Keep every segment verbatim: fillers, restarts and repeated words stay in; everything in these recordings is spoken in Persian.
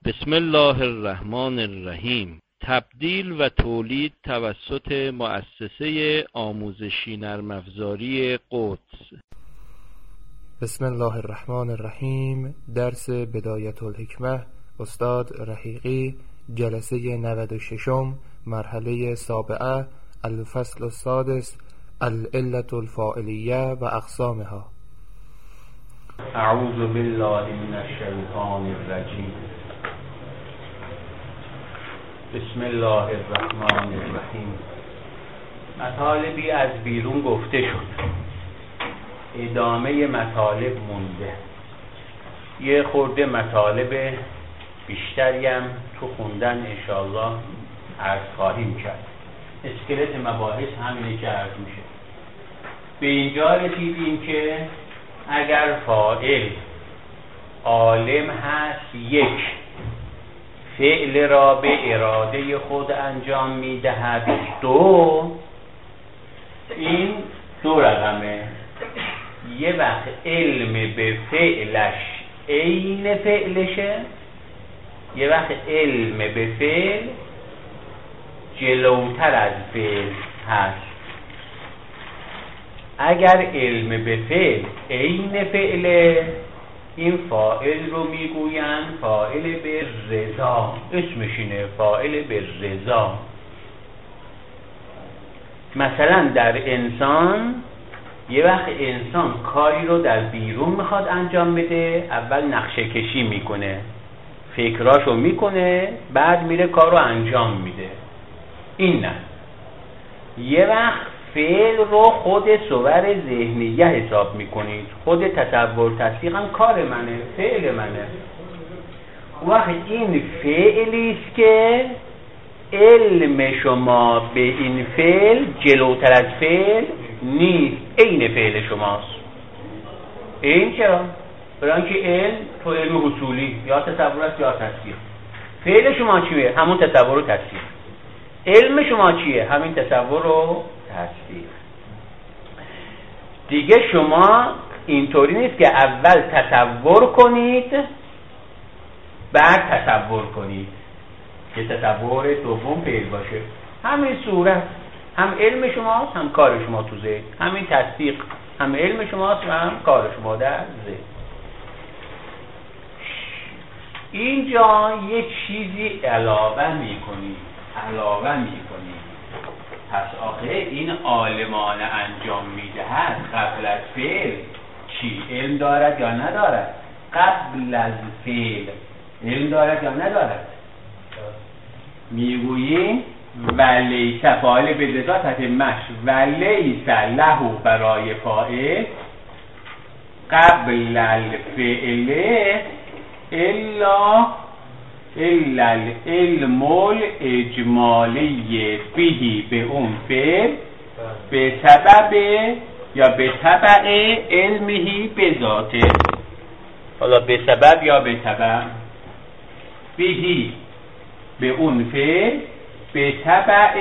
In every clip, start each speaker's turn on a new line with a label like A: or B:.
A: بسم الله الرحمن الرحیم. تبدیل و تولید توسط مؤسسه آموزشی نرم افزاری قدس.
B: بسم الله الرحمن الرحیم. درس بدایت الحکمه، استاد رحیقی، جلسه نود و شش، مرحله سابعه، الفصل السادس، العلة الفاعلیه و اقسامها.
C: اعوذ بالله من الشیطان الرجیم. بسم الله الرحمن الرحیم. مطالبی از بیرون گفته شد، ادامه مطالب مونده. یه خورده مطالب بیشتری هم تو خوندن انشاءالله عرض خواهیم کرد. اسکلت مباحث همینه که عرض میشه. به اینجا رسیدیم که اگر فاعل عالم هست، یک، فعل را به اراده خود انجام میدهد، دو، این دو رقمه. یه وقت علم به فعلش عین فعلشه، یه وقت علم به فعل جلوتر از فعل هست. اگر علم به فعل عین فعله، این فاعل رو میگویند فاعل به رضا، اسمش اینه، فاعل به رضا. مثلا در انسان، یه وقت انسان کاری رو در بیرون میخواد انجام بده، اول نقشه کشی میکنه، فکراشو میکنه، بعد میره کار رو انجام میده. این نه. یه وقت فعل رو خود صور ذهنیه حساب میکنید، خود تصور تصدیق هم کار منه، فعل منه. وقت این فعلی است که علم شما به این فعل جلوتر از فعل نیست، عین فعل شماست. این چرا؟ برای اینکه علم تو علم حصولی یا تصور است یا تصدیق. فعل شما چیه؟ همون تصور و تصدیق. علم شما چیه؟ همین تصور و تصدیق. دیگه شما اینطوری نیست که اول تصور کنید بعد تصور کنید که تصور دوم فعل باشه. همین صورت، هم علم شماست هم کار شما تو ذهن. همین تصدیق، هم علم شماست و هم کار شما در ذهن. اینجا یه چیزی علاوه میکنید علاوه میکنید پس آخه این عالمانه انجام میدهد قبل از فعل چی؟ علم دارد یا ندارد؟ قبل از فعل علم دارد یا ندارد؟ میگوییم ولیس فاعل به رضا تتمش، ولیس له برای فاعل قبل الفعل الا الا العلم الاجمالی بهی، به اون فعل، به سبب یا به تبع علمهی به ذاته. حالا به سبب یا به تبع، بهی به اون فعل، به تبع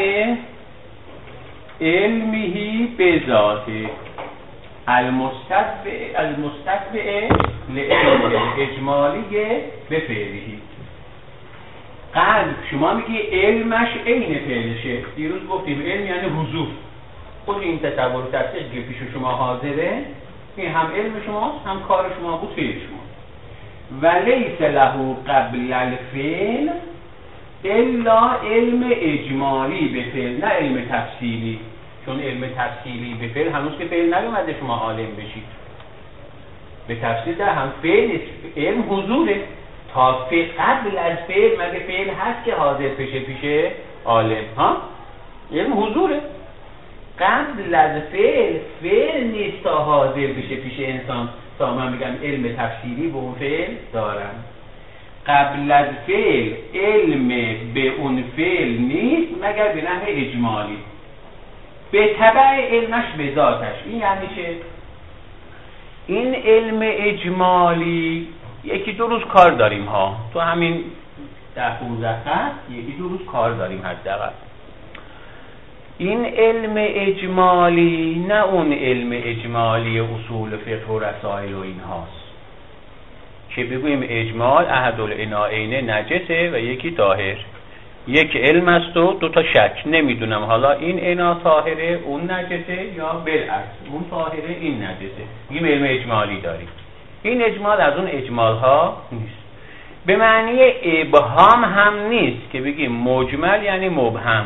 C: علمهی به ذاته، المستتبع المستتبع لعلم اجمالی به فعلهی. قلب شما میگی علمش عین فعلشه. دیروز گفتیم علم یعنی حضور. خود این تصور و تصدیق که پیش شما حاضره، این هم علم شماست هم کار شما بود، فعل شما. ولیس له قبل الفعل الا علم اجمالی به فعل، نه علم تفصیلی. چون علم تفصیلی به فعل هنوز که فعل نیومده شما عالم بشید. به تفصیل در هم فعل علم حضوره. تا فعل قبل از فعل مگه فعل هست که حاضر بشه پیش عالم؟ ها؟ علم حضوره. قبل از فعل فعل نیست تا حاضر بشه پیش انسان تا من بگم علم تفصیلی به اون فعل دارم. قبل از فعل علم به اون فعل نیست مگر به نحو اجمالی، به تبع علمش به ذاتش. این یعنی چه؟ این علم اجمالی یکی دو روز کار داریم ها، تو همین ده پونزده خط یکی دو روز کار داریم حداقل. این علم اجمالی نه اون علم اجمالی اصول فقه و رسائل و این هاست که بگوییم اجمال احدالعناءین نجسه و یکی طاهر، یک علم است و دو تا شک، نمیدونم حالا این عنا طاهره اون نجسه یا بالعکس اون طاهره این نجسه، میگیم علم اجمالی داریم. این اجمال از اون اجمال ها نیست، به معنی ابهام هم نیست که بگیم مجمل یعنی مبهم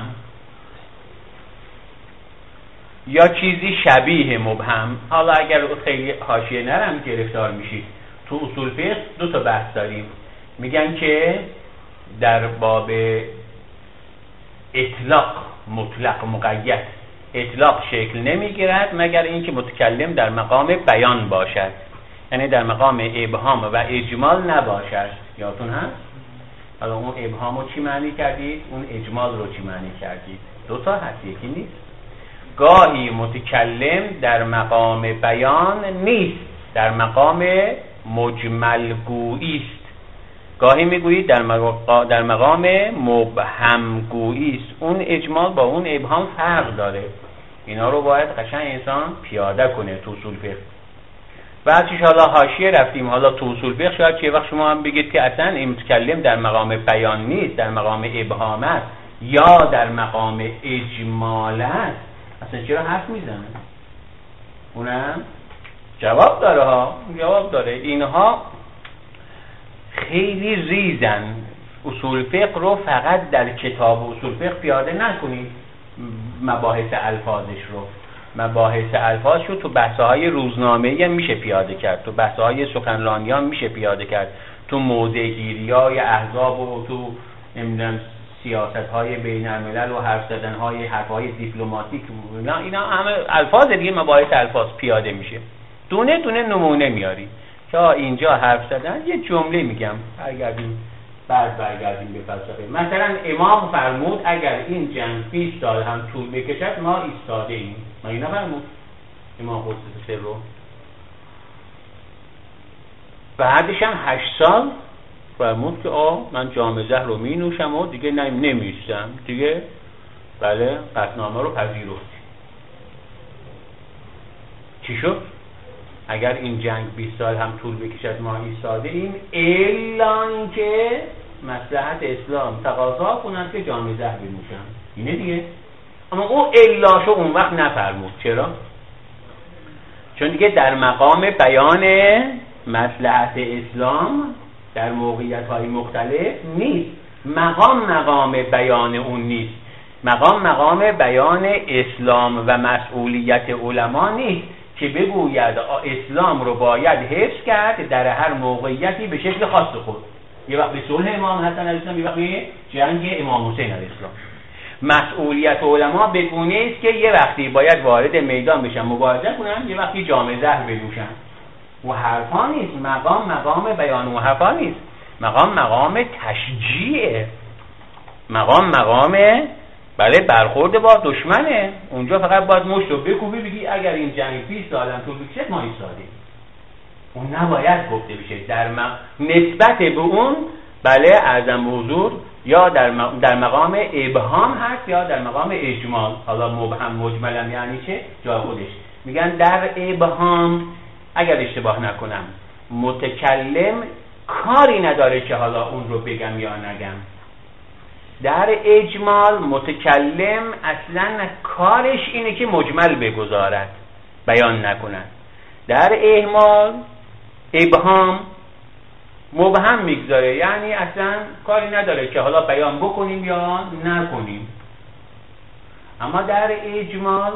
C: یا چیزی شبیه مبهم. حالا اگر خیلی حاشیه نرم گرفتار میشید، تو اصول فقه دو تا بحث داریم، میگن که در باب اطلاق مطلق مقید، اطلاق شکل نمیگیرد مگر اینکه متکلم در مقام بیان باشد، یعنی در مقام ابهام و اجمال نباشد. یادتون هست؟ حالا اون ابهام رو چی معنی کردید؟ اون اجمال رو چی معنی کردید؟ دو تا هست، یکی نیست. گاهی متکلم در مقام بیان نیست، در مقام مجمل گویی است. گاهی میگویید در مقام در مقام مبهم گویی است. اون اجمال با اون ابهام فرق داره. اینا رو باید قشنگ انسان پیاده کنه تو اصول فقه. بعدش حالا حاشیه رفتیم، حالا تو اصول فقه شاید چه وقت شما هم بگید که اصلا این متکلم در مقام بیان نیست، در مقام ابهام است یا در مقام اجمال است، اصلا چرا حرف میزنه؟ اونم جواب داره ها، جواب داره. اینها خیلی ریزن. اصول فقه رو فقط در کتاب اصول فقه پیاده نکنید، مباحث الفاظش رو، مباحث الفاظش رو تو بحث‌های روزنامه‌ای هم میشه پیاده کرد، تو بحث‌های سخنرانی هم میشه پیاده کرد، تو موضع‌گیری‌های احزاب و تو نمیدونم سیاست‌های بین‌الملل و حرف زدن‌های حرف‌های دیپلماتیک، اینا اینا همه الفاظ دیگه، مباحث الفاظ پیاده میشه. دونه دونه نمونه میاری که اینجا حرف زدن، یه جمله میگم برگردیم بعد برگردیم به فلسفه. مثلا امام فرمود اگر این جنگ بیست سال هم طول بکشد ما ایستاده ایم. ما اینا فرمود امام قدس سر رو. بعدش هم هشت سال فرمود که آه من جام زهر رو می نوشم و دیگه نمیستم دیگه. بله قطعنامه رو پذیرفت. چی شد؟ اگر این جنگ بیست سال هم طول بکشد ما ایستاده ایم، الا که مصلحت اسلام تقاضا کند که جام زهر بنوشم. اینه دیگه. اما او الاشو اون وقت نفرمود. چرا؟ چون دیگه در مقام بیان مصلحت اسلام در موقعیت‌های مختلف نیست. مقام مقام بیان اون نیست. مقام مقام بیان اسلام و مسئولیت علما نیست که بگوید اسلام رو باید حفظ کرد در هر موقعیتی به شکل خاص خود. یه وقت به صلح امام حسن علیه السلام، یه وقت به جنگ امام حسین علیه السلام. مسئولیت علما به گونه است که یه وقتی باید وارد میدان بشن مبارزه کنن، یه وقتی جام زهر بنوشن. و حرفا نیست. مقام مقام بیان و حرفا نیست. مقام مقام تشجیعه. مقام مقام بله برخورد با دشمنه. اونجا فقط باید مشت رو بکوبی بگی اگر این جنگ بیست سال هم طول بکشه ما ایستادیم. اون نباید گفته بشه. در م... نسبت به اون بله اعظم حضور یا در, م... در مقام ابهام هست یا در مقام اجمال. حالا مبهم مجملم یعنی چه؟ جای خودش. میگن در ابهام اگر اشتباه نکنم متکلم کاری نداره که حالا اون رو بگم یا نگم. در اجمال متکلم اصلا کارش اینه که مجمل بگذارد، بیان نکند. در اهمال ابهام مبهم میگذاره، یعنی اصلا کاری نداره که حالا بیان بکنیم یا نکنیم. اما در اجمال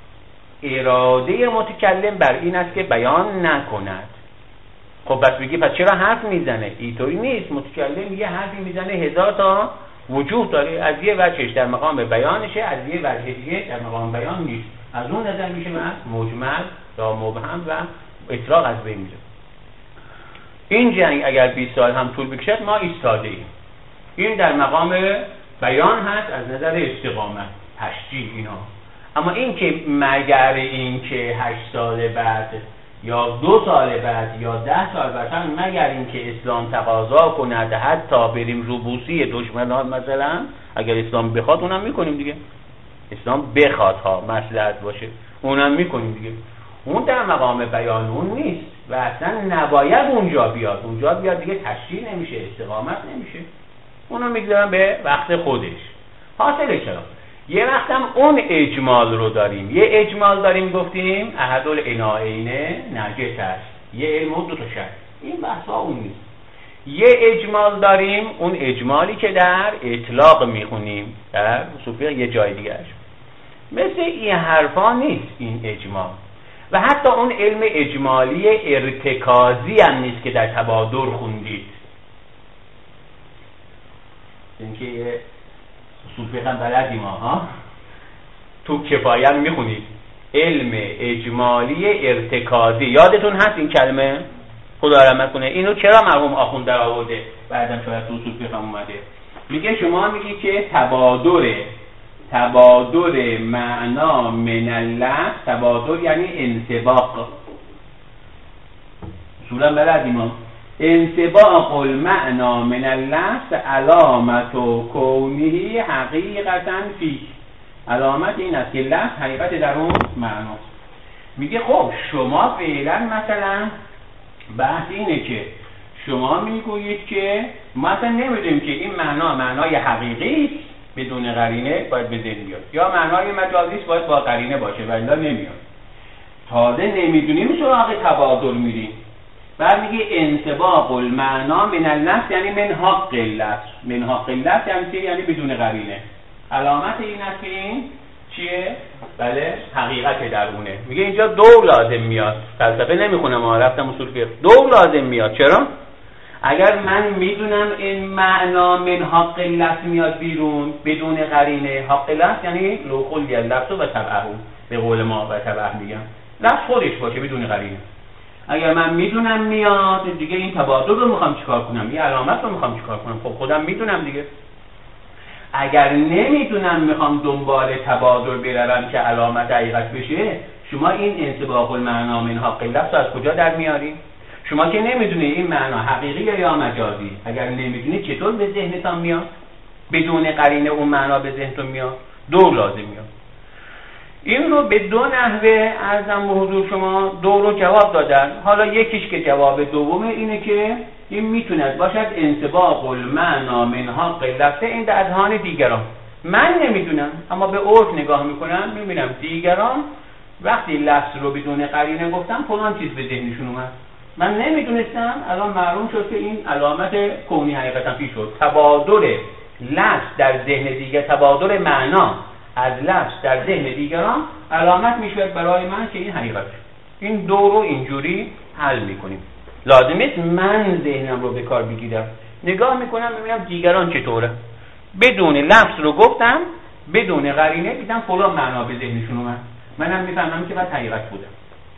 C: اراده متکلم بر این است که بیان نکند. خب بس بگی پس چرا حرف میزنه؟ اینطوری نیست. متکلم یه حرفی میزنه هزار تا وجود داره. از یه وجهش در مقام بیانشه، از یه وجه دیگه در مقام بیان نیست. از اون نظر میشه من مجمل یا مبهم و اطلاق از بین میره. این جنگ اگر بیست سال هم طول بکشد ما ایستاده ایم. این در مقام بیان هست از نظر استقامت، تشجیع اینا. اما این که مگر این که هشت سال بعد یا دو سال بعد یا ده سال بعد مگر این که اسلام تقاضا کند حتی بریم روبوسی دشمنان، مثلا اگر اسلام بخواد اونم میکنیم دیگه. اسلام بخواد ها مصلحت باشه اونم میکنیم دیگه. اون در مقام بیان اون نیست. و اصلا نباید اونجا بیاد. اونجا بیاد دیگه تشریح نمیشه، استقامت نمیشه. اونو میگذارم به وقت خودش. حاصل چرا؟ یه وقتم اون اجمال رو داریم. یه اجمال داریم گفتیم احدالعنایین نجس است. یه علم و دو تا شرط. این بحثا اون نیست. یه اجمال داریم، اون اجمالی که در اطلاق میخونیم در اصول فقه یه جای دیگرش. مثل این حرفا نیست این اجمال. و حتی اون علم اجمالی ارتکازی هم نیست که در تبادر خوندید. اینکه اصول فقه هم بلدیم ها، تو کفایه هم میخونید علم اجمالی ارتکازی. یادتون هست این کلمه؟ خدا رحمت کنه. اینو چرا مرحوم آخوند در آورده؟ بعدم شاید تو اصول فقه اومده. میگه شما میگی که تبادر تبادر معنا من اللفظ، تبادر یعنی انطباق. اصولا بلدیم ها. انطباق المعنا من اللفظ علامت و کونه حقیقتا فی. علامت این است که لفظ حقیقت در اون معناست. میگه خب شما فعلا مثلا بحث اینه که شما میگویید که ما اصلا نمیدونیم که این معنا معنای حقیقی است بدون قرینه باید به ذهن بیاد، یا معنای مجازی است باید با قرینه باشه و الا نمیاد. تازه نمیدونیم سراغ تبادل میریم. بعد میگه انطباق المعنا من اللفظ یعنی من حق اللفظ. من حق اللفظ یعنی چی؟ یعنی بدون قرینه. علامت این است که این چیه؟ بله حقیقت درونه. میگه اینجا دو لازم میاد. فلسفه نمیخونه، ما رفتم اصول فقه. دو لازم میاد. چرا؟ اگر من میدونم این معنا من حق اللفظ میاد بیرون بدون قرینه، حق اللفظ یعنی لو خلی اللفظ و تبعه، به قول ما و تبعه میگم لفظ خودش باشه بدون قرینه. اگر من میدونم میاد دیگه این تبادل رو میخوام چیکار کنم؟ یه علامت رو میخوام چیکار کنم؟ خب خودم میدونم دیگه. اگر نمیدونم میخوام دنبال تبادل بروم که علامت حقیقت بشه، شما این انطباق المعنا من حق اللفظ از کجا در میارین؟ شما که نمیدونید این معنا حقیقی یا مجازی. اگر نمیدونید چطور به ذهنتان میاد؟ بدون قرینه اون معنا به ذهنتون میاد؟ دو لازم میاد. این رو به دو نحوه عرضم به حضور شما دو رو جواب دادن. حالا یکیش که جواب دومه اینه که این میتوند باشد انطباق المعنا من حق اللفظ این در اذهان دیگران. من نمیدونم اما به عرف نگاه میکنم میبینم دیگران وقتی لفظ رو بدون قرینه گفتم فلان چیز به ذهنشون اومد. من نمیدونستم، الان معلوم شد که این علامت کونی حقیقتا پیش شد. تبادل لفظ در ذهن دیگر، تبادل معنا از لفظ در ذهن دیگران علامت میشود برای من که این حقیقت. این دو رو اینجوری حل میکنیم. لازم نیست من ذهنم رو به کار بگیرم، نگاه میکنم ببینم دیگران چطوره. بدون لفظ رو گفتم، بدون قرینه دیدم فلان معنا به ذهنشون اومد، منم میفهمم که بعد حقیقت بوده.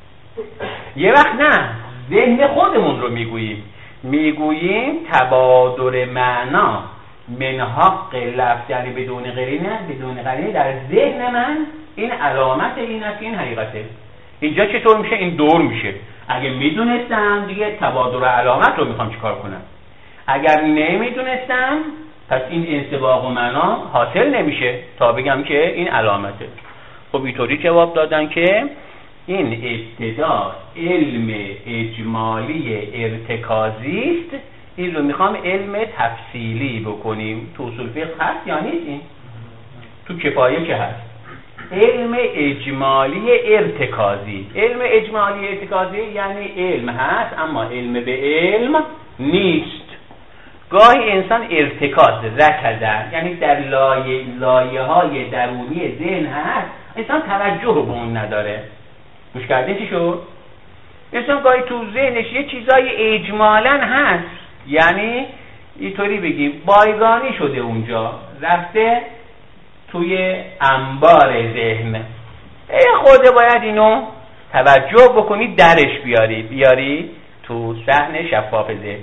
C: یه وقت نه، ذهن خودمون رو میگوییم میگوییم تبادل معنا من حق لفظ یعنی بدون قرینه، بدون قرینه در ذهن من این علامت این است که این حقیقته. اینجا چطور میشه؟ این دور میشه. اگه میدونستم دیگه تبادل علامت رو میخوام چیکار کنم. اگر نمیدونستم پس این انطباق و معنا حاصل نمیشه تا بگم که این علامته. خب اینطوری جواب دادن که این ابتدا علم اجمالی ارتکازی است. این رو میخوام علم تفصیلی بکنیم. تو اصول فقه هست یا نیست؟ این تو کفایه که هست. علم اجمالی ارتکازی. علم اجمالی ارتکازی یعنی علم هست اما علم به علم نیست. گاهی انسان ارتکاز رکزه یعنی در لایه لایه های درونی ذهن هست، انسان توجه به اون نداره. گوش کردین چی شد؟ انسان گاهی تو ذهنش یه چیزای اجمالاً هست، یعنی اینطوری بگیم بایگانی شده اونجا، رفته توی انبار ذهن. ای خود باید اینو توجه بکنی درش بیاری بیاری تو صحن شفاف ذهن.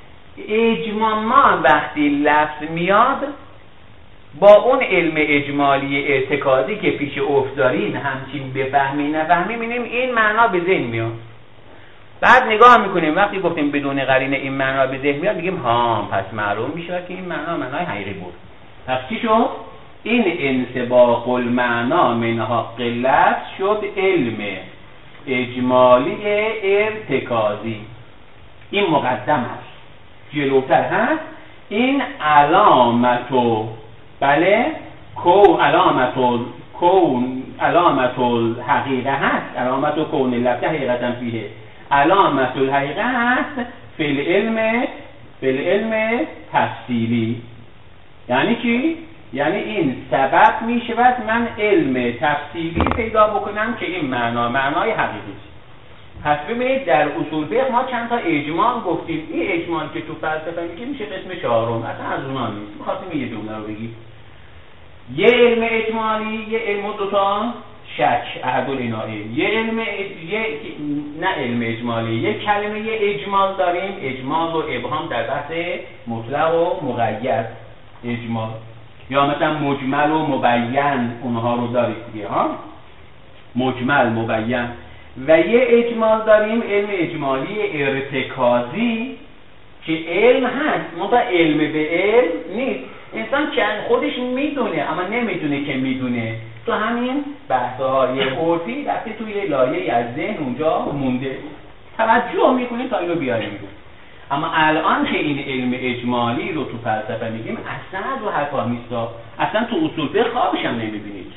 C: اجمالا وقتی لفظ میاد با اون علم اجمالی ارتکازی که پیش افتادین همچین بفهمی نفهمی می‌بینیم این معنا به ذهن میاد. بعد نگاه میکنیم وقتی گفتیم بدون قرینه این معنا به ذهن میاد میگیم ها پس معلوم میشه که این معنا معنای حقیقی بود. پس چی شد؟ این انطباق المعنا من حق لفظ شد علم اجمالی ارتکازی. این مقدم است، جلوتر هست. این علامت و بله کون علامت کون علامت الحقیقه هست، علامت و کون لفظ حقیقتا فیه علامت الحقیقه هست فی العلم فی العلم تفصیلی. یعنی چی؟ یعنی این سبب می شود من علم تفصیلی پیدا بکنم که این معنا معنای حقیقی است. پس ببینید در اصول فقه ما چند تا اجمال گفتیم. این اجمال که تو فلسفه میگه میشه قسم چهارم، اصلا از اونها نیست. می‌خواستیم یه جمله رو بگیم. یه علم اجمالی، یه علم دو تا شک احد العنایه. یه علم یه نه علم اجمالی، یه کلمه یه اجمال داریم. اجمال و ابهام در بحث مطلق و مقید اجمال، یا مثلا مجمل و مبین اونها رو دارید دیگه ها، مجمل مبین. و یه اجمال داریم علم اجمالی ارتکازی که علم هست منتها علم به علم نیست. انسان چند خودش میدونه اما نمیدونه که میدونه. تو همین بحث‌های عرفی رفته توی لایه از ذهن اونجا مونده، توجه میکنه تا اینو بیاره میگه. اما الان که این علم اجمالی رو تو فلسفه میگیم اصلا رو حرفا نیستا، اصلا تو اصول فقه خوابش هم نمیبینید.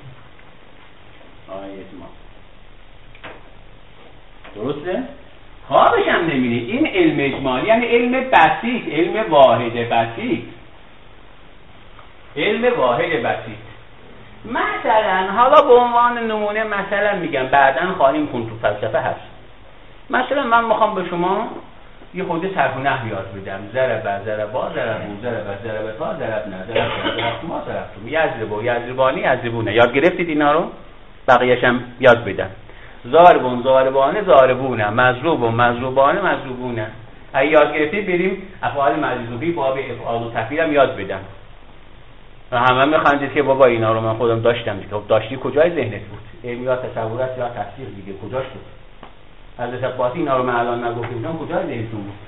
C: آیه اجمال درسته؟ خوابش هم نمیبینید. این علم اجمالی یعنی علم بسیط، علم واحد بسیط، علم واحد بسیط. مثلا حالا به عنوان نمونه مثلا میگم بعداً خواهیم خون تو فلسفه هست. مثلا من میخوام به شما یه خود صرف و نحو یاد بدم. ضرب ضربا ضربو ضرب ضربتا ضربنا ضرب ضرب ما ضربتم یضربو یضربانی یضربونه. یاد گرفتید اینا رو؟ بقیه‌اش هم یاد بدم. ضاربون ضاربانه ضاربونه، مضروب و مضروبانه مضروبونه. اگه یاد گرفتید بریم افعال مجذوبی باب افعال و تفعیل هم یاد بدم. و همه میخندید که بابا اینا رو من خودم داشتم دیگه. خب داشتی کجای ذهنت بود؟ علمیات تصورات یا تفسیر دیگه کجاش بود؟ حضرت عباسی اینا رو من الان نگفتم کجای ذهنتون بود؟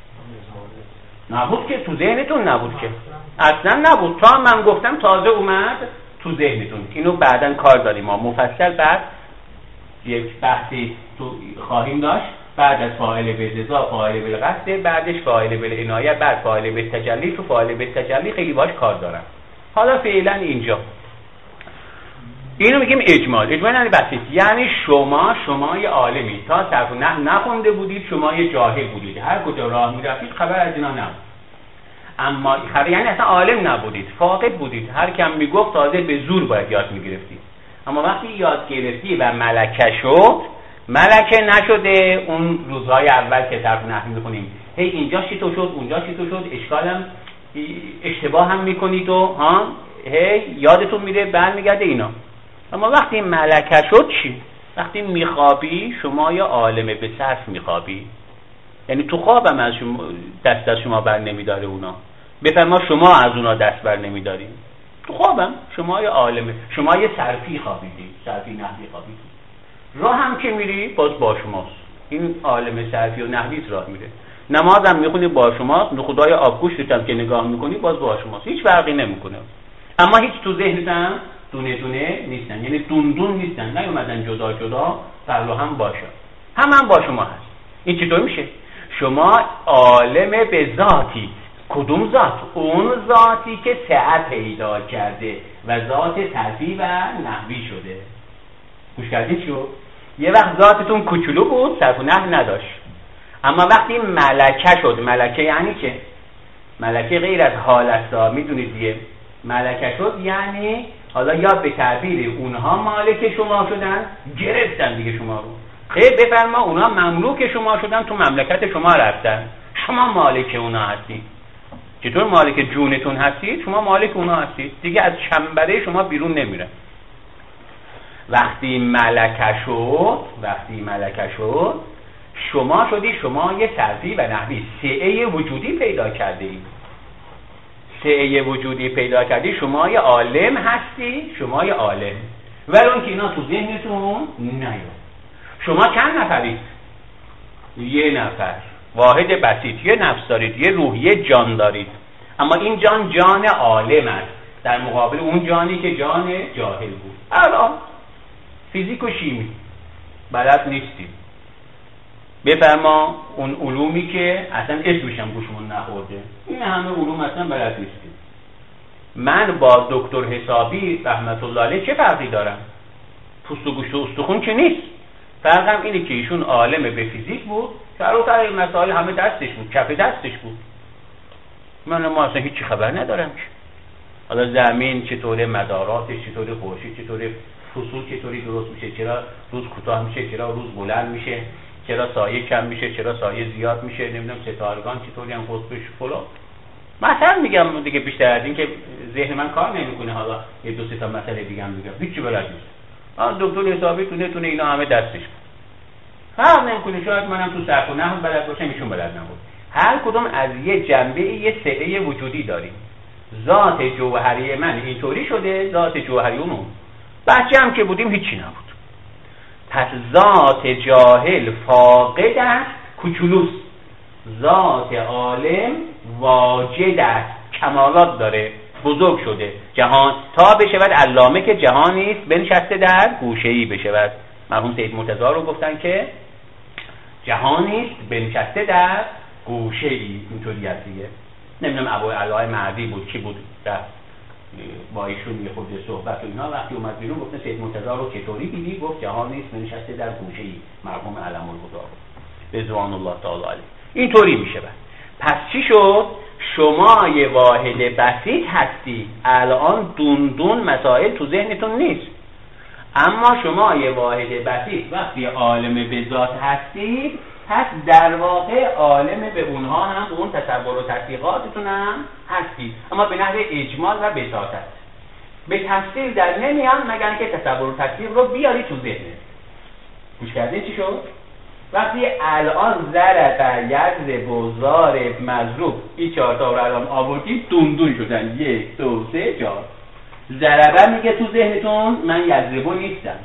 C: نبود که، تو ذهنتون نبود که، اصلا نبود. تا من گفتم تازه اومد تو ذهنتون. اینو بعداً کار داریم ما مفصل بعد یک بحثی تو خواهیم داشت. بعد از فاعل بالجزا فاعل بالقصد، بعدش فاعل بالعنایه، بعد فاعل بالتجلی. تو فاعل بالتجلی خیلی باش کار دارم. حالا فعلا اینجا اینو میگیم اجمال. اجمال یعنی بسیط، یعنی شما شما یه عالمی تا صرف نه نخونده بودید، شما یه جاهل بودید، هر کجا راه میرفتید خبر از اینا نبود. اما خبر یعنی اصلا عالم نبودید، فاقد بودید. هر کم میگفت تازه به زور باید یاد میگرفتید. اما وقتی یاد گرفتی و ملکه شد، ملکه نشده اون روزهای اول که صرف نحو میخونیم هی اینجا چی تو شد اونجا چی تو شد، اشکالم اشتباه هم میکنید و ها هی یادتون میره برمیگرده اینا. اما وقتی ملکه شد چی؟ وقتی میخوابی شما یا عالم به صرف میخوابی، یعنی تو خوابم از شما دست از شما بر نمیداره اونا. بفرما شما از اونا دست بر نمیداریم. تو خوابم شما یا عالمه، شما یه صرفی خوابیدی، صرفی نحوی خوابیدی. راه هم که میری باز با شماست. این عالم صرفی و نحوی راه میره. نمازم میخونی با شماست، خدای آبگوشت هم که نگاه میکنی باز با شماست. هیچ فرقی نمیکنه. اما هیچ تو ذهنت هم دونه دونه نیستن، یعنی دون دون نیستن، نیومدن جدا جدا فرلو هم باشه، هم هم با شما هست. این چطور میشه؟ شما عالم به ذاتی. کدوم ذات؟ اون ذاتی که سعت پیدا کرده و ذات صرفی و نحوی شده. گوش کردید شو؟ یه وقت ذاتتون کوچولو بود، صرف و نحو نداشت. اما وقتی ملکه شد، ملکه یعنی چه؟ ملکه غیر از حالت را میدونید دیگه. ملکه شد یعنی حالا یا به تعبیر اونها مالک شما شدن، گرفتن دیگه شما رو. خیر بفرما اونها مملوک شما شدن، تو مملکت شما رفتن، شما مالک اونها هستید. چطور مالک جونتون هستید؟ شما مالک اونها هستید دیگه، از چنبره شما بیرون نمیره. وقتی ملکه شد وقتی ملکه شد شما شدی شما یه صرفی و نحوی، سعه وجودی پیدا کرده اید. سعه وجودی پیدا کردی، شما یه عالم هستی، شما یه عالم. ولی اون که اینا تو ذهنتون نیاد. شما چند نفرید؟ یه نفر، واحد بسیط، یه نفس دارید، یه روح، یه جان دارید. اما این جان جان عالم است در مقابل اون جانی که جان جاهل بود. الان فیزیک و شیمی بلد نیستیم. بفرما اون علومی که اصلا اسمش هم گوشمون نخورده، این همه علوم اصلا بلد نیستیم. من با دکتر حسابی رحمت الله علیه چه فرقی دارم؟ پوست و گوشت و استخون که نیست. فرقم اینه که ایشون عالم به فیزیک بود، سر این مسائل همه دستش بود، کف دستش بود. من ما اصلا هیچی خبر ندارم که حالا زمین چطوره، مداراتش چطوره، خورشید چطوره، فصول چطوری درست میشه، چرا روز کوتاه میشه، چرا روز بلند میشه، چرا سایه کم میشه، چرا سایه زیاد میشه، نمیدونم ستارگان چطوری هم قطبش فلان. مثلا میگم دیگه، بیشتر از این که ذهن من کار نمیکنه حالا یه دو سه تا مسئله دیگه هم میگم، هیچی بلد نیست. آ دکتر حسابی تونه تونه اینا همه دستش بود. فرق نمیکنه، شاید منم تو صرف و نحو بلد باشم، ایشون بلد نبود. هر کدوم از یه جنبه یه سعه وجودی داریم. ذات جوهری من اینطوری شده، ذات جوهری اون. بچه هم که بودیم هیچی نبود. پس ذات جاهل فاقد است، کوچولوست. ذات عالم واجد است، کمالات داره، بزرگ شده. جهان تا بشود علامه که جهانی است بنشسته در گوشه‌ای بشود. مرحوم سید مرتضی رو گفتن که جهانی است بنشسته در گوشه‌ای، اینطوری است دیگه. نمیدونم ابو علاء مهدی بود کی بود رفت با ایشون یه خورده صحبت و اینا، وقتی اومد بیرون گفت سید مرتضی رو چطوری دیدی؟ گفت جهان نیست بنشسته در گوشه‌ای. مرحوم علم الهدی رضوان الله تعالی علیه. اینطوری میشه. پس چی شد؟ شما یه واحد بسیط هستی، الان دون دون مسائل تو ذهنتون نیست، اما شما یه واحد بسیط وقتی عالم به ذات هستی، پس در واقع عالم به اونها هم، به اون تصور و تحقیقاتتون هم هستی، اما به نحو اجمال و بساطت. به تفصیل در نمیان مگر که تصور و تحقیق رو بیاری تو ذهنت. گوش کردین چی شد؟ وقتی الان ضرب یضرب و ضارب مضروب این چهار تا رو الان آوردیم، دون دون شدن. یک دو سه چهار. ضربه میگه تو ذهنتون من یضربو نیستم،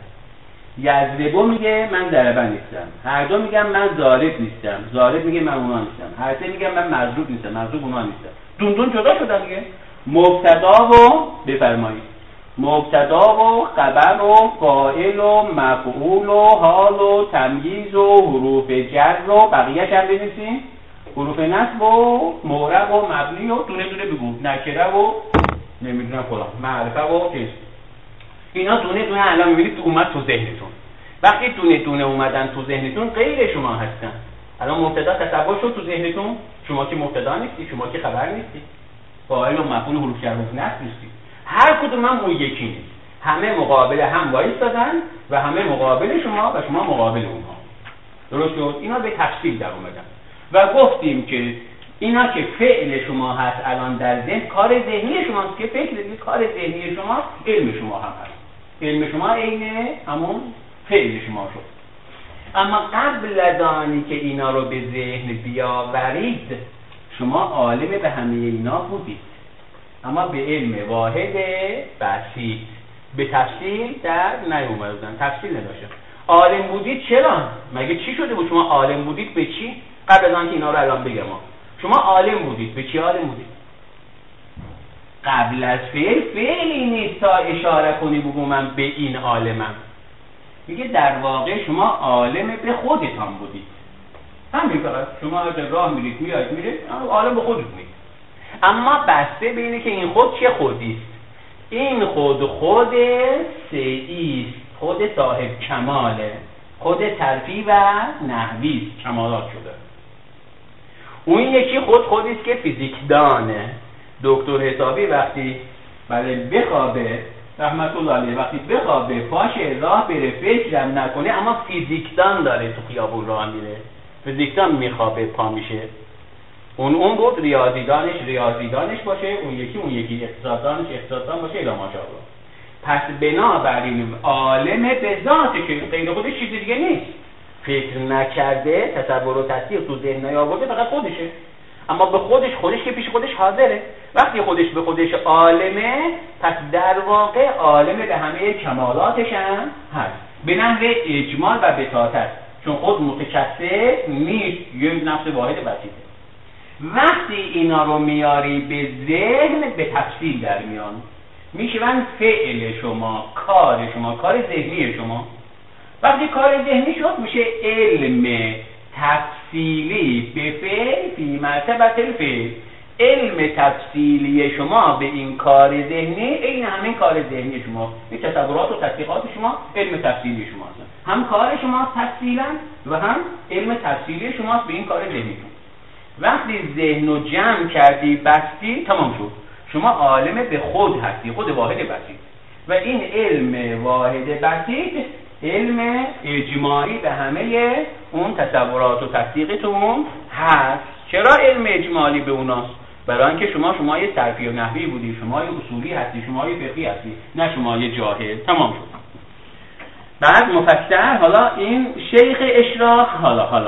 C: یضربو میگه من ضربه نیستم، هر دو میگم من ضارب نیستم، ضارب میگه من اونا نیستم، هر سه میگم من مضروب نیستم، مضروب اونا نیستم. دون دون جدا شدن دیگه. مبتدا و بفرمایید، مبتدا و خبر و فاعل و مفعول و حال و تمییز و حروف جر و بقیه هم بنویسین، حروف نصب و معرب و مبنی و دونه دونه بگو، نکره و نمیدونم فلان، معرفه و اسم. اینا دونه دونه الان میبینید تو اومد تو ذهنتون. وقتی دونه دونه اومدن تو ذهنتون غیر شما هستن. الان مبتدا تصور شد تو ذهنتون، شما که مبتدا نیستی، شما که خبر نیستی، فاعل و مفعول و حروف جر و نصب نیستی. هر کدوم هم اون یکی نیست. همه مقابل هم وایسادن و همه مقابل شما و شما مقابل اونها. درست شد؟ اینا به تفصیل در اومدن و گفتیم که اینا که فعل شما هست الان در ذهن، کار ذهنی شماست که فکر کنید، کار ذهنی شما علم شما هم هست. علم شما عین همون فعل شما شد. اما قبل از آنی که اینا رو به ذهن بیاورید، شما عالم به همه اینا بودید، اما به علم واحد بسیط، به تفصیل در نیومدن، تفصیل نداشتن. عالم بودید چرا؟ مگه چی شده بود شما عالم بودید به چی؟ قبل از آن که اینا رو الان بگم، شما عالم بودید به چی عالم بودید؟ قبل از فعل فعلی نیست تا اشاره کنی بگو من به این عالمم. میگه در واقع شما عالم به خودتان بودید. همین فقط شما اگر راه میرید میاد میرید عالم به خودت میرید. اما بسته به اینه که این خود چه خودی است. این خود خود سعی است، خود صاحب کماله، خود ترفیع و نحوی است، کمالات شده. اون یکی خود خودی است که فیزیکدانه. دکتر حسابی وقتی بله بخوابه، رحمت الله علیه، وقتی بخوابه پاشه راه بره فکرم نکنه، اما فیزیکدان داره تو خیابون راه میره، فیزیکدان میخوابه پا میشه. اون اون بود ریاضیدانش ریاضیدانش باشه، اون یکی اون یکی اقتصاددانش اقتصاددان باشه، الا ماشاءالله. پس بنابراین عالم به ذاته که غیر خودش چیزی دیگه نیست، فکر نکرده، تصور و تصدیق تو ذهن نیاورده، فقط خودشه. اما به خودش خودش که پیش خودش حاضره. وقتی خودش به خودش عالمه، پس در واقع عالم به همه کمالاتش هم هست، به نحو اجمال و بساطت، چون خود متکثر نیست، یک نفس واحد بسیطه. وقتی اینا رو میاری به ذهن، به تفصیل در میان، میشون فعل شما، کار شما، کار ذهنی شما. وقتی کار ذهنی شد میشه علم تفصیلی به فعل فی مرتبت الفعل. علم تفصیلی شما به این کار ذهنی این همین کار ذهنی شما، این تصورات و تحقیقات شما علم تفصیلی شما هستن. هم کار شما تفصیلا و هم علم تفصیلی شماست به این کار ذهنی. وقتی ذهن رو جمع کردی بستی تمام شد، شما عالم به خود هستی، خود واحد بسیط. و این علم واحد بسیط علم اجماعی به همه اون تصورات و تصدیقتون هست. چرا علم اجمالی به اوناست؟ برای اینکه شما شما یه صرفی و نحوی بودی، شما یه اصولی هستی، شما یه فقهی هستی، نه شما یه جاهل. تمام شد. بعد مفصل حالا این شیخ اشراق حالا حالا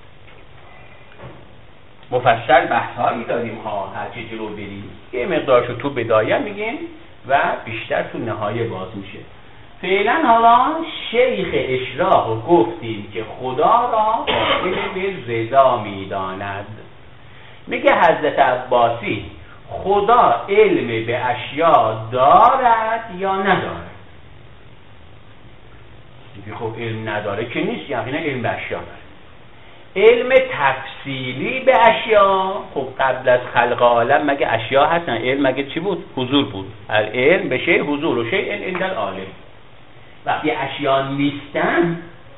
C: مفصل بحثایی داریم ها، هر چی جلو بریم یه مقدارشو تو بدایه میگیم و بیشتر تو نهایه باز میشه. فعلا حالا شیخ اشراق گفتیم که خدا را قائل به رضا میداند. میگه حضرت عباسی خدا علم به اشیا دارد یا ندارد؟ میگه خب علم نداره که نیست، یقینا علم به اشیا داره. علم تفصیلی به اشیا، خب قبل از خلق عالم مگه اشیا هستن؟ علم مگه چی بود؟ حضور بود. علم به شیء حضور و شیء عند العالم. وقتی اشیا نیستن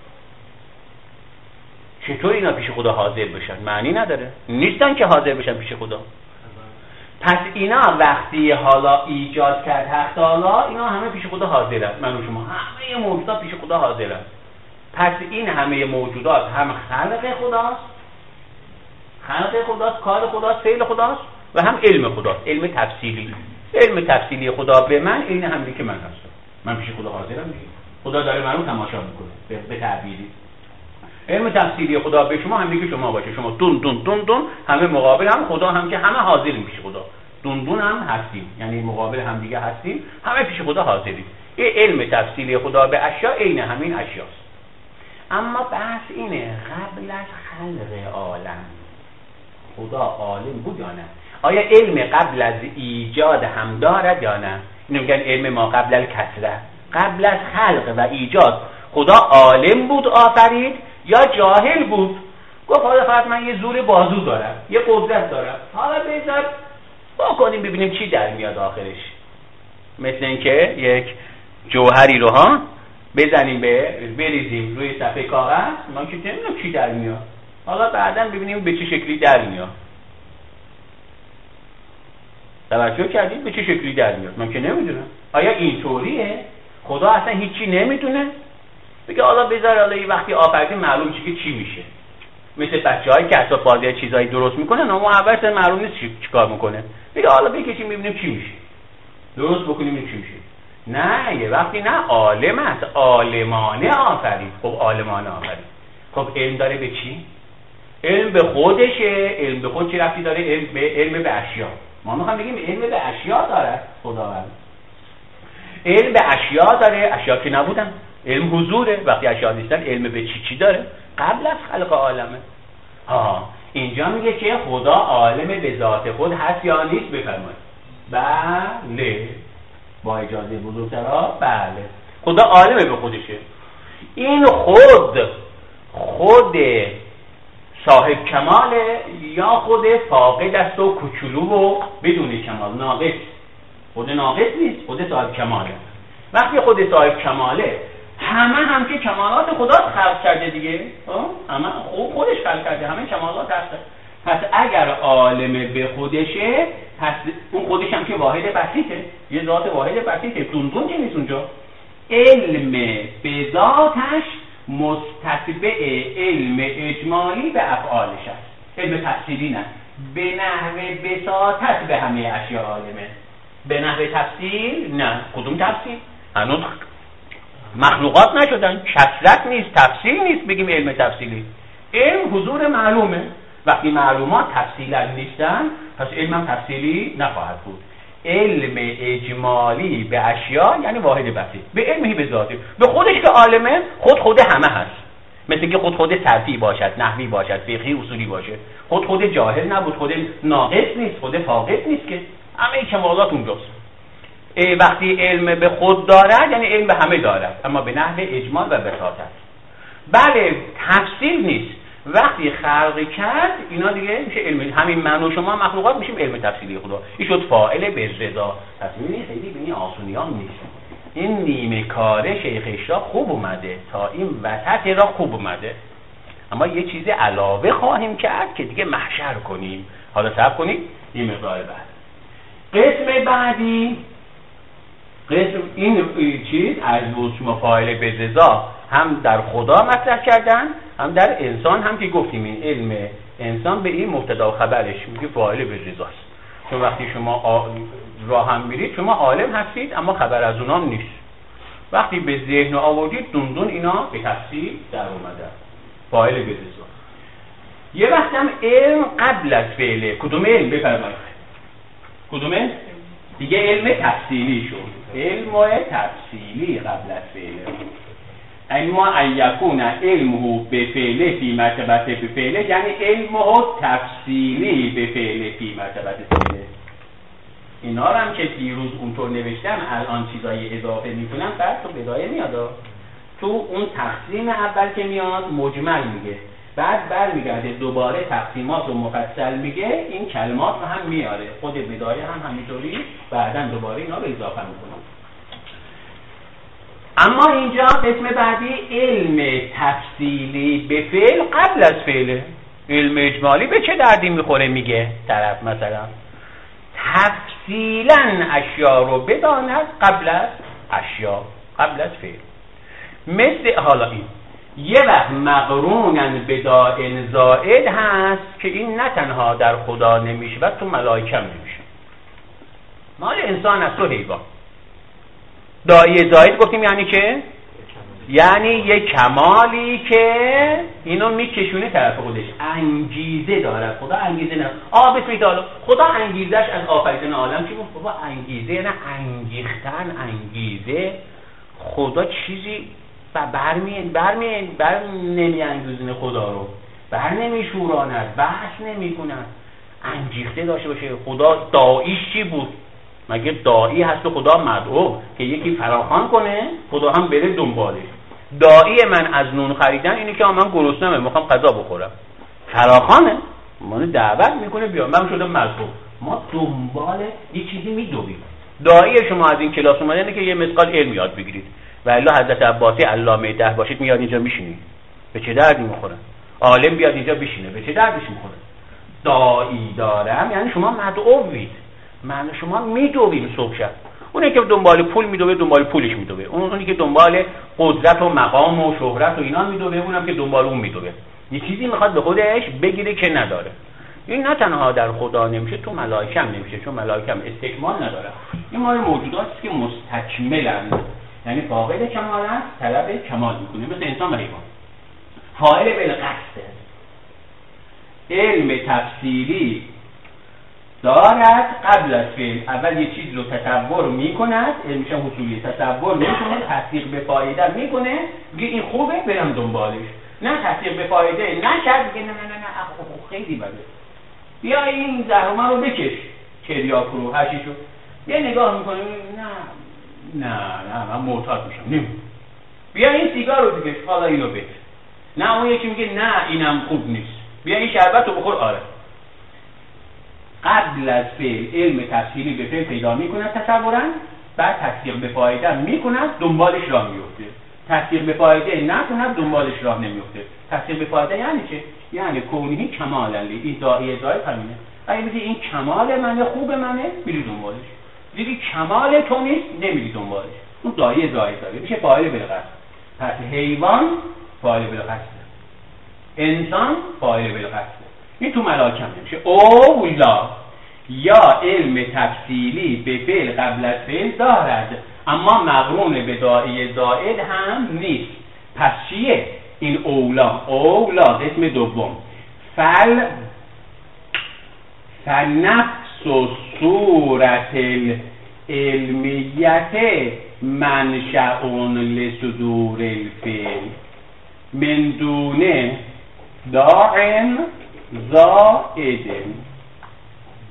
C: چطور اینا پیش خدا حاضر بشن؟ معنی نداره، نیستن که حاضر بشن پیش خدا. پس اینا وقتی حالا ایجاد کرد حق تعالی، اینا همه پیش خدا حاضرن. من و شما همه موجودات پیش خدا حاضرن. پس این همه موجودات هم خلق خداست، خلق خداست، کار خداست، فعل خداست و هم علم خداست، علم تفصیلی. علم تفصیلی خدا به من این همینی که من هستم، من پیش خدا حاضرم دیگه. خدا داره منو تماشا میکنه به تعبیری. علم تفصیلی خدا به شما همینی که شما باشه، شما دون دون دون دون همه مقابل هم، خدا هم که همه حاضریم پیش خدا، دون دون هم هستیم، یعنی مقابل هم دیگه هستیم، همه پیش خدا حاضریم. این علم تفصیلی خدا به اشیا عین همین اشیاست. اما بحث اینه قبل از خلق عالم خدا عالم بود یا نه؟ آیا علم قبل از ایجاد هم دارد یا نه؟ اینو میگن علم ما قبل الکسره. قبل از خلق و ایجاد خدا عالم بود آفرید یا جاهل بود؟ گفت حالا فقط من یه زور بازو دارم، یه قدرت دارم، حالا بذار با کنیم ببینیم چی در میاد آخرش. مثل اینکه یک جوهری رو ها بزنیم به بریزیم روی صفحه کاغذ، ما که نمیدونم چی در میاد، حالا بعداً ببینیم به چه شکلی در میاد. توجه کردید به چه شکلی در میاد؟ من که نمیدونم. آیا اینطوریه؟ خدا اصلا هیچی نمیدونه؟ بگه حالا بذار حالا یه وقتی آفریدیم معلوم چه که چی میشه. مثل بچه‌هایی که اساس بازی چیزایی درست میکنن اما اولش معلوم نیست چی چیکار میکنه. بگه حالا بکشیم ببینیم چی میشه. درست بکنیم چی میشه. نه یه وقتی نه عالم است، عالمانه آفرید. خب عالمانه آفرید. خب علم داره به چی؟ علم به خودشه. علم به خود چی ربطی داره؟ علم به علم به اشیا. ما میخوام بگیم علم به اشیا داره خداوند. علم به اشیا داره، اشیا که نبودن. علم حضوره، وقتی اشیا نیستن علم به چی چی داره؟ قبل از خلق عالمه. ها اینجا میگه که خدا عالم به ذات خود هست یا نیست؟ بفرمایید. بله. با اجازه بزرگترا بله. خدا عالم به خودشه. این خود خود صاحب کماله یا خود فاقد است و کوچولو و بدون کمال، ناقص. خود ناقص نیست، خود صاحب کماله. وقتی خود صاحب کماله همه هم که کمالات خدا خلق کرده دیگه، همه خود خودش خلق کرده، همه کمالات هست. پس اگر عالم به خودشه، پس اون خودش هم که واحد بسیطه، یه ذات واحد بسیطه، دوندون که نیست اونجا. علم به ذاتش مستتبع علم اجمالی به افعالش است. علم تفصیلی نه، به نحو بساطت به همه اشیاء عالمه. به نحو تفصیل نه. کدوم تفصیل؟ هنوز مخلوقات نشدن، کثرت نیست، تفصیل نیست بگیم علم تفصیلی. علم حضور معلومه. وقتی معلومات تفصیلا نیستن پس علم هم تفصیلی نخواهد بود. علم اجمالی به اشیا یعنی واحد بسیط، به علمی به ذاتی، به خودش که عالمه، خود خود همه هست. مثل که خود خود صرفی باشد، نحوی باشد، فقهی اصولی باشه، خود خود جاهل نبود، خود ناقص نیست، خود فاقد نیست، که همه کمالات اونجاست. وقتی علم به خود دارد یعنی علم به همه دارد، اما به نحو اجمال و بساطت. بله تفصیل نیست. وقتی خلق کرد اینا دیگه میشه علم. همین من و شما مخلوقات میشیم علم تفصیلی خدا. این شد فاعل به رضا. تصمیم خیلی به این آسونیان نیست. این نیمه کاره شیخ اشراق خوب اومده، تا این وسط را خوب اومده، اما یه چیز علاوه خواهیم کرد که دیگه محشر کنیم. حالا صبر کنید این مقدار بعد. قسم بعدی، قسم این چیز از شما فاعل به رضا هم در خدا مطرح کردن، هم در انسان، هم که گفتیم این علم انسان به این مبتدا و خبرش میگه فاعل به رضاست. چون وقتی شما راه هم میرید شما عالم هستید اما خبر از اونام نیست. وقتی به ذهن آوردید دوندون اینا به تفصیل در اومده فاعل به رضا. یه وقت هم علم قبل از فعله. کدوم علم بفرمایید؟ کدوم علم؟ دیگه علم تفصیلی شد. علم تفصیلی قبل از فعله. اما ان یکون علمه به فعله فی مرتبت به فعله، یعنی علمه تفصیلی به فعله فی مرتبت فعله. اینا رو هم که دیروز اونطور نوشتم الان چیزای اضافه میکنم بعد تو بدایه میاد. تو اون تقسیم اول که میاد مجمل میگه، بعد برمیگرده دوباره تقسیمات رو مفصل میگه، این کلمات رو هم میاره. خود بدایه هم همینطوری بعداً دوباره اینا رو اضافه میکنه. اما اینجا قسم بعدی علم تفصیلی به فعل قبل از فعله. علم اجمالی به چه دردی میخوره میگه طرف؟ مثلا تفصیلا اشیا رو بداند قبل از اشیا، قبل از فعل. مثل حالا این یه وقت مقرونن به داء زائد هست که این نه تنها در خدا نمیشه و تو ملائکه هم نمیشه، مال انسان است و حیوان. داعی زائد گفتیم یعنی که یعنی یک کمالی که اینو میکشونه طرف خودش، انگیزه داره. خدا انگیزه نه. آ بسم الله، خدا انگیزش از آفریدن عالم چی بود؟ بابا انگیزه نه، انگیختن، انگیزه. خدا چیزی برمی برمی بر نمی انگیزونه خدا رو، بر نمی شوراند، بحث نمی کند، انگیخته داشته باشه. خدا داعیش چی بود؟ مگه داعی هست و خدا مدعو که یکی فراخوان کنه خدا هم بره دنبالش؟ داعی من از نون خریدن اینه که من گرسنمه میخوام غذا بخورم، فراخوانه منو دعوت میکنه بیا، من شدم مدعو. ما دنبال یه چیزی میدویم. داعی شما از این کلاس اومدن اینه که یه مسقال علم یاد بگیرید و الا حضرت عباسی علامه ده باشید میاد اینجا میشینید، به چه دردی میخوره؟ عالم بیاد اینجا بشینه، به چه دردش میخوره؟ داعی دارم یعنی شما مدعوید، من شما میدویم صبح شب. اونی که دنبال پول میدوه دنبال پولش میدوه، اونی که دنبال قدرت و مقام و شهرت و اینا میدوه اونم که دنبال اون میدوه. یه چیزی میخواد به خودش بگیره که نداره. این نه تنها در خدا نمیشه، تو ملائکه هم نمیشه، چون ملائکه هم استکمال نداره. این مال موجوداتی که مستکملن، یعنی فاقد کمال است، طلب کمال میکنه، مثل انسان و حیوان. فاعل بالقصد. علم تفصیلی دارد قبل از فعل. اول یه چیز رو تصور میکند، علمش حصولی، تصور میکنه، تصدیق به فایده میکنه، میگه این خوبه برم دنبالش. نه تصدیق به فایده نکرد، میگه نه نه نه نه خیلی بده، بیا این زهرمه رو بکش، چریاک رو هشیشو یه نگاه میکنه، نه نه نه من معتاد میشم، نیم بیا این سیگار رو بکش، حالا اینو بکش. نه اون یکی میگه نه اینم خوب نیست، بیا این شربت رو بخور. آره قبل از فعل علم تفصیلی به فعل پیدا میکند تصورا، بعد تصدیق به فایده میکند، دنبالش راه میفته. تصدیق به فایده نکند، دنبالش راه نمیفته. تصدیق به فایده یعنی چه؟ یعنی کونی کمال علی، این داعیه داعیه همینه. اگه میگی این کمال منه، خوب منه، میری دنبالش. دیگه کمال تو نیست، نمیری دنبالش. اون داعیه داعیه داره، میشه فاعل بالقصد. پس حیوان فاعل بالقصد، انسان فاعل بالقصد. این تو ملائکه نمیشه. اولا یا علم تفصیلی به فعل قبل از فعل دارد اما مقرون به داعی زائد هم نیست. پس چیه این اولا؟ اولا اسم دوم. فل فنفس و صورت العلمیت منشأ لصدور الفعل من دونه داعن زائدن.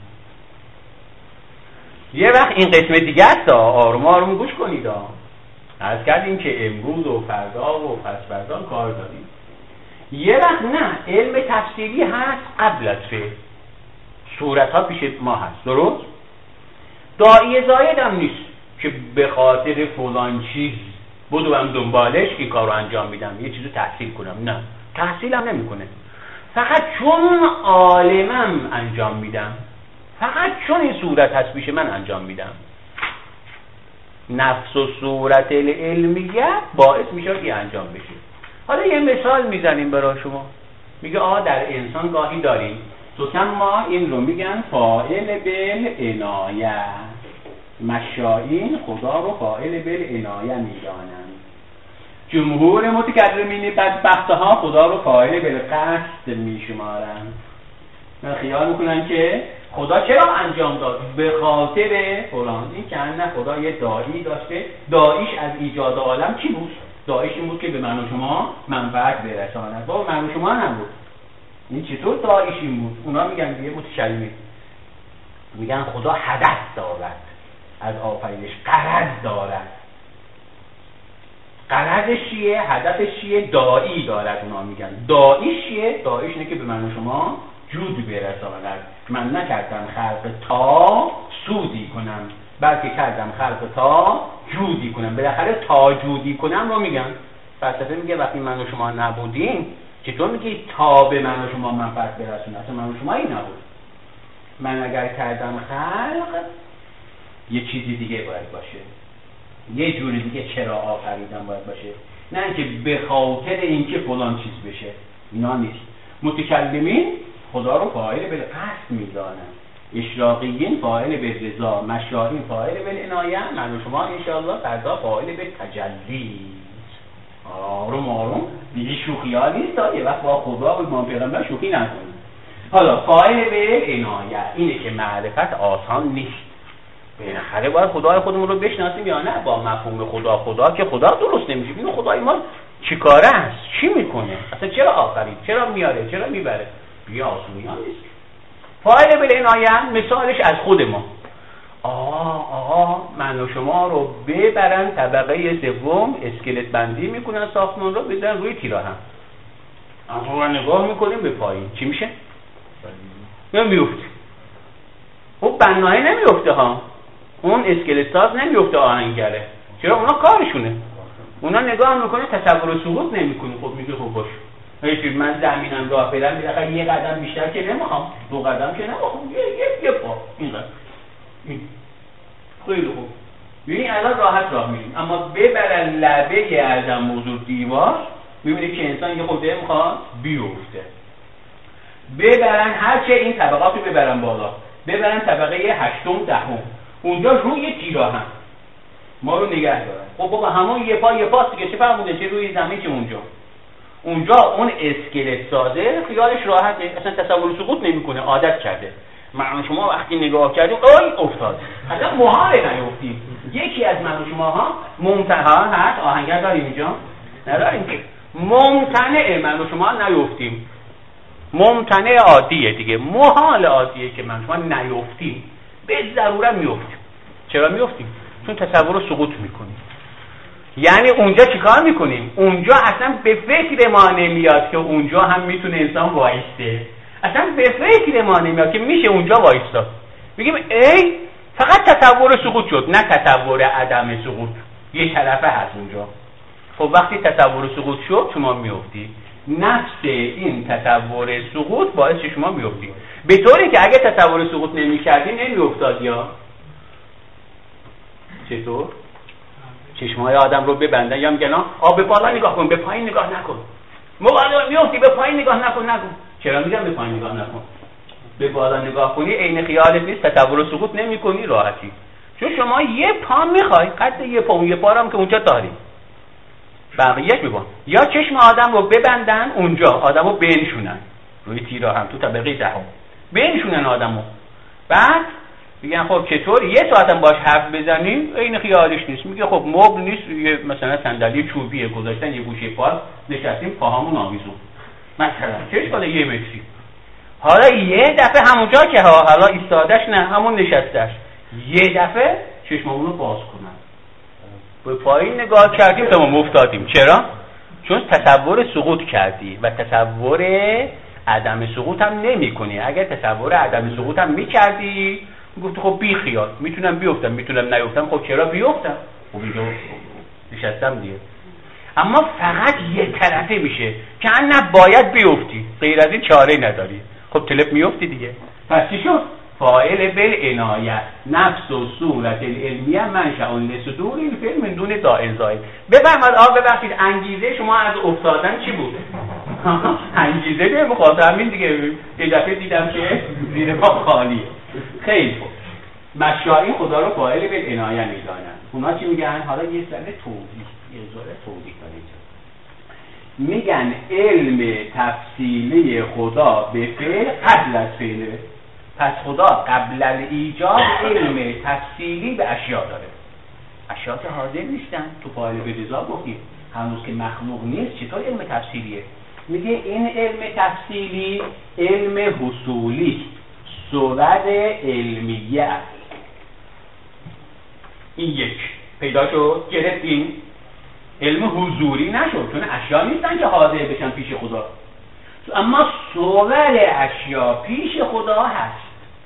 C: یه وقت این قسم دیگه است، آروم آروم گوش کنید. عرض کردیم که امروز و فردا و پس فردا کار داریم. یه وقت نه، علم تفسیری هست قبل از فعل، صورت ها پیش ما هست، درست؟ داعی زاید هم نیست که به خاطر فلان چیز بدوم دنبالش این کار رو انجام میدم، یه چیزو تحصیل کنم. نه، تحصیل هم نمی کنه، فقط چون عالمم انجام میدم، فقط چون این صورت هست پیش من انجام میدم. نفس و صورت علمیت باعث میشه که انجام بشه. حالا یه مثال میزنیم برای شما. میگه آه در انسان گاهی داریم تو ما این رو میگن فاعل بالعنایه، مشایین خدا رو فاعل بالعنایه میدانن. جمهور متکلمین بدبختها خدا رو فاعل بالقصد میشمارن. من خیال میکنن که خدا چرا انجام داد؟ به خاطر فلان. این که نه، خدا یه داعی داشته، داعیش از ایجاد عالم چی بود؟ داعیش این بود که به من و شما منفعت برساند. با من و شما نبود. این چطور داعیش این بود؟ اونا میگن دیگه متکلمین میگن خدا هدف دارد از آفرینش، غرض دارد. غرضش چیه؟ هدفش چیه؟ داعی دارد. اونا میگن داعیش چیه؟ داعیش اینه که به من و شما جود برساند. من نکردم خلق تا سودی کنم، بلکه کردم خلق تا جودی کنم. بالاخره تا جودی کنم رو میگن. فلسفه میگه وقتی من و شما نبودیم چطور میگی تا به من و شما منفعت برسونه؟ اصلا من و شما این نبود. من اگر کردم خلق یه چیزی دیگه باید باشه، یه جوری دیگه چرا آفریدم باید باشه، نه اینکه به خاطر اینکه فلان چیز بشه. اینا نیست. متکلمین خدا رو فاعل بالقصد میدانن، اشراقیین فاعل بالرضا، مشایین فاعل بالعنایه، من و شما انشاءالله فردا فاعل بالتجلی. آروم آروم دیگه شوخی ها نیست. یه وقت با خدا و امام پیغمبر شوخی نکنیم. حالا فاعل بالعنایه اینه که معرفت آسان نیست. بالاخره باید خدای خودمون رو بشناسیم یا نه؟ با مفهوم خدا خدا که خدا درست نمیشه. ببین خدای ما چی کاره است؟ چی میکنه؟ اصلا چرا آفرید؟ چرا میاره؟ چرا میبره؟ بیا آسونی ها نیست. فاعل بالعنایه مثالش از خود ما. آقا آقا من و شما رو ببرن طبقه سوم، اسکلت بندی میکنن ساختمان رو، بزنن روی تیراهم. اما نگاه میکنیم به پایین چی میشه؟ نمیفته. خب بنایی نمیفته ها، اون اسکلت ساز نمیفته، آهنگره. چرا؟ اونا کارشونه. اونا نگاه میکنه تصور سقوط نمیکنه. خب میگه خب باش، هیچ من زمینم راه برم میره یه قدم بیشتر که نمیخوام، دو قدم که نمیخوام، یه یه یه پا اینقدر. این خیلی خوب. ببین الان راحت راه میریم، اما ببرن لبه اعظم حضور دیوار، میبینی که انسان یه خورده میخواد بیفته. ببرن هرچه این طبقات رو ببرن بالا، ببرن طبقه هشتم دهم، اونجا روی تیراهم ما رو نگه دارن. خب بابا همون یه پا یه پاست دیگه، چه فرق میکنه چه روی زمین چه اونجا؟ اونجا اون اسکلت سازه خیالش راحته، اصلا تصور سقوط نمیکنه، عادت کرده. من شما وقتی نگاه کردیم آی افتاد، اصلا محاله نیفتیم. یکی از من شما ها ممتنع هست، آهنگر داریم اینجا؟ نداریم که. ممتنع من شما نیفتیم. ممتنع عادیه دیگه، محال عادیه که من شما نیفتیم. به ضرورت میفتیم. چرا میفتیم؟ چون تصور سقوط میکنیم. یعنی اونجا چیکار میکنیم؟ اونجا اصلا به فکر ما نمیاد که اونجا هم میتونه انسان وایسته. اصلا به فکر ما نمیاد که میشه اونجا وایستا. میگیم ای فقط تصور سقوط شد، نه تصور عدم سقوط. یه طرفه هست اونجا. خب وقتی تصور سقوط شد شما میفتی. نفس این تصور سقوط باعث شما میفتی. به طوری که اگه تصور سقوط نمیکردی نمیافتاد. یا چطور؟ چشمای آدم رو ببندن یا میگن آ به بالا نگاه کن، به پایین نگاه نکن. موقع میفتی به پایین نگاه نکن نکن. چرا میگم به پایین نگاه نکن؟ به بالا نگاه کنی عین خیالت نیست، تصور سقوط نمی‌کنی راحتی. چون شما یه پا میخوای، قد یه پا، یه پا هم که اونجا داری. بقیه‌اش میگم یا چشم آدم رو ببندن اونجا، آدمو بنشونن روی تیراهم تو طبقه دهم. بنشونن آدمو. بعد میگن خب چطور یه ساعتم باش حرف بزنیم؟ عین خیالش نیست. میگه خب مبل نیست، یه مثلا صندلی چوبیه گذاشتن یه گوشه پا نشستیم پاهامون آویزون. مثلا چش بالا یه متری. حالا یه دفعه همونجا که حالا ایستادش نه همون نشستش، یه دفعه چشممون رو باز کنن. به پایین نگاه کردیم تمام افتادیم. چرا؟ چون تصور سقوط کردی و تصور عدم سقوط هم نمی کنی. اگر تصور عدم سقوط هم می کردی گفت خب بی خیال میتونم بیفتم میتونم نیفتم، خب چرا بیفتم؟ خب اینجا نشستم دیگه. اما فقط یه طرفه میشه که نه باید بیفتی، غیر از این چاره نداری. خب تلپ میفتی دیگه. پس چی شد؟ فاعل بالعنایت نفس و صورت العلمیه منشأ لصدور الفعل من دون داعی زائد. بفرمایید آقا ببخشید انگیزه شما از افتادن چی بود؟ انگیزه به مخاطب همین دیگه. یه دفعه دیدم که زیر ما خالیه. خیلی خوب. مشایخ خدا رو فاعل بالعنایه میدانن. اونا چی میگن؟ حالا یه ذره توضیح یه ذره توضیح کنید. میگن علم تفصیلی خدا به فعل قبل از فعله. پس خدا قبل از ایجاد علم تفصیلی به اشیاء داره. اشیاء که حاضر نیستن تو فاعل به رضا گفتیم هنوز که مخلوق نیست، چطور علم تفصیلیه؟ میگه این علم تفصیلی علم حصولی صورت علمیه است. این یک پیدا شد، گرفتیم. علم حضوری نشد چون اشیاء نیستن که حاضر بشن پیش خدا، اما صور اشیاء پیش خدا هست،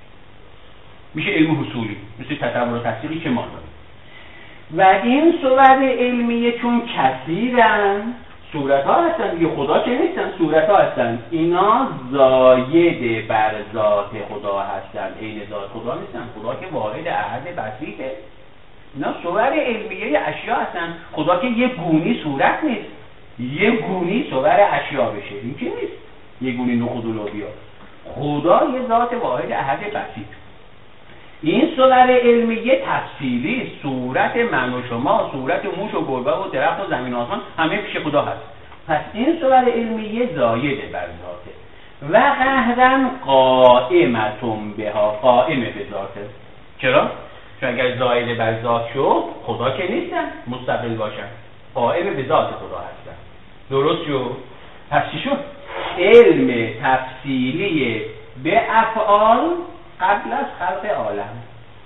C: میشه علم حصولی، مثل تصور و تصدیقی که ما داریم. و این صور علمیه چون کثیرن، صورت ها هستن دیگه، خدا که نیستن، صورت ها هستن، اینا زاید بر ذات خدا هستن، عین ذات خدا نیستن. خدا که واحد احد بسیطه، اینا صور علمیه اشیاء هستن. خدا که یه گونی صورت نیست، یه گونی صور اشیاء بشه، این که نیست یه گونی نخود و لوبیا. خدا یه ذات واحد احد بسیط. این صور علمیه تفصیلی، صورت من و شما، صورت موش و گربه و درخت و زمین و آسمان همه پیش خدا هست. پس این صور علمیه زایده بر ذاته و قهرن قائمتون بها، قائمه به ذاته. چرا؟ چون اگر زایده بر ذات شد خدا که نیستن مستقل باشن، قائمه به ذات خدا هستن. درست شد؟ پس چی شد؟ علم تفصیلی به افعال قبل از خلق عالم.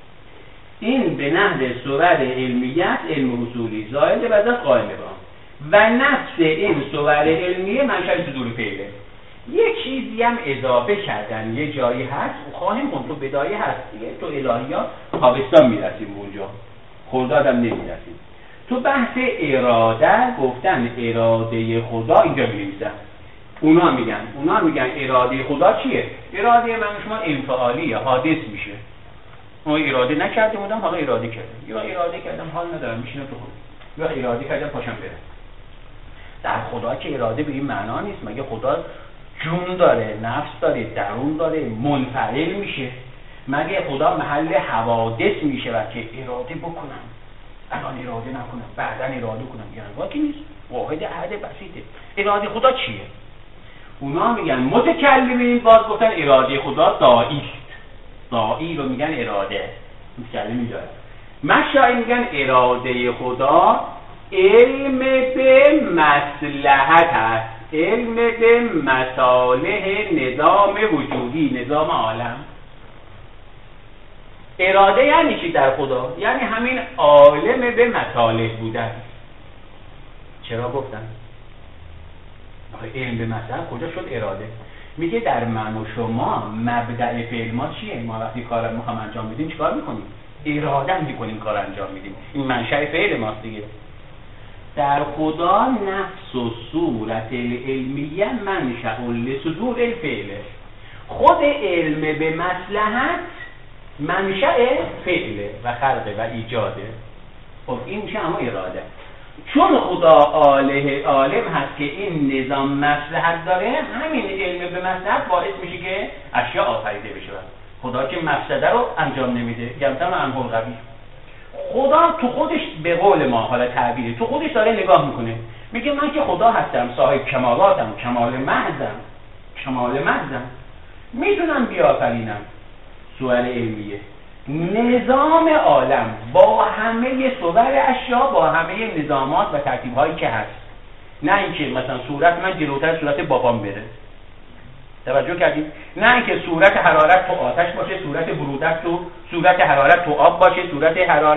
C: این به نحو صور علمیت علم اصولی زائد بعد از قائمه با و نفس این صور علمیه منشأ صدور فعله. یه چیزی هم اضافه کردن، یه جایی هست خواهیم اون تو بدایه هست دیگه، تو الهیات تابستان میرسیم اونجا، خرداد هم نمیرسیم. تو بحث اراده گفتن اراده خدا اینجا می‌نویسن. اونا میگن اونا میگن اراده خدا چیه؟ اراده من شما انفعالیه، حادث میشه. ما اراده نکردیم بودم حالا اراده کردم، یا اراده کردم حال ندارم میشینم تو خود، یا اراده کردم پاشم برم. در خدا که اراده به این معنا نیست. مگه خدا جون داره، نفس داره، درون داره، منفعل میشه؟ مگه خدا محل حوادث میشه و که اراده بکنم الان اراده نکنم بعداً اراده کنم؟ یعنی واقعی نیست، واحد احد بسیطه. اراده خدا چیه؟ اونا میگن متکلمین باز گفتن اراده خدا داعی است. داعی رو میگن اراده، متکلمین داره. مشایخ میگن اراده خدا علم به مصلحت است، علم به مصالح نظام وجودی، نظام عالم. اراده یعنی چی در خدا؟ یعنی همین عالم به مصالح بودن. چرا گفتن؟ علم به مصلحت کجا شد اراده؟ میگه در من و شما مبدأ فعل ما چیه؟ ما وقتی کار میخوام انجام میدیم چیکار میکنیم؟ اراده میکنیم کار انجام میدیم. این منشأ فعل ماست دیگه. در خدا نفس و صورت العلمیه منشأ لصدور الفعل. خود علم به مصلحت منشأ فعله و خلقه و ایجاده. خب این میشه اما اراده. چون خدا عاله عالم هست که این نظام مصلحت داره، همین علم به مصلحت باعث میشه که اشیاء آفریده بشه. خدا که مفسده رو انجام نمیده، گمتم انحل قبیح. خدا تو خودش به قول ما حالا تعبیری تو خودش داره نگاه میکنه، میگه من که خدا هستم، صاحب کمالاتم، کمال محضم، کمال محضم، میتونم بیافرینم. سوال علمیه نظام عالم با همه صور اشیاء، با همه نظامات و ترتیب‌هایی که هست، نه اینکه مثلا صورت من جلوتر صورت بابام بره، توجه کردید؟ نه اینکه صورت حرارت تو آتش باشه، صورت برودت تو صورت حرارت تو آب باشه، صورت حرارت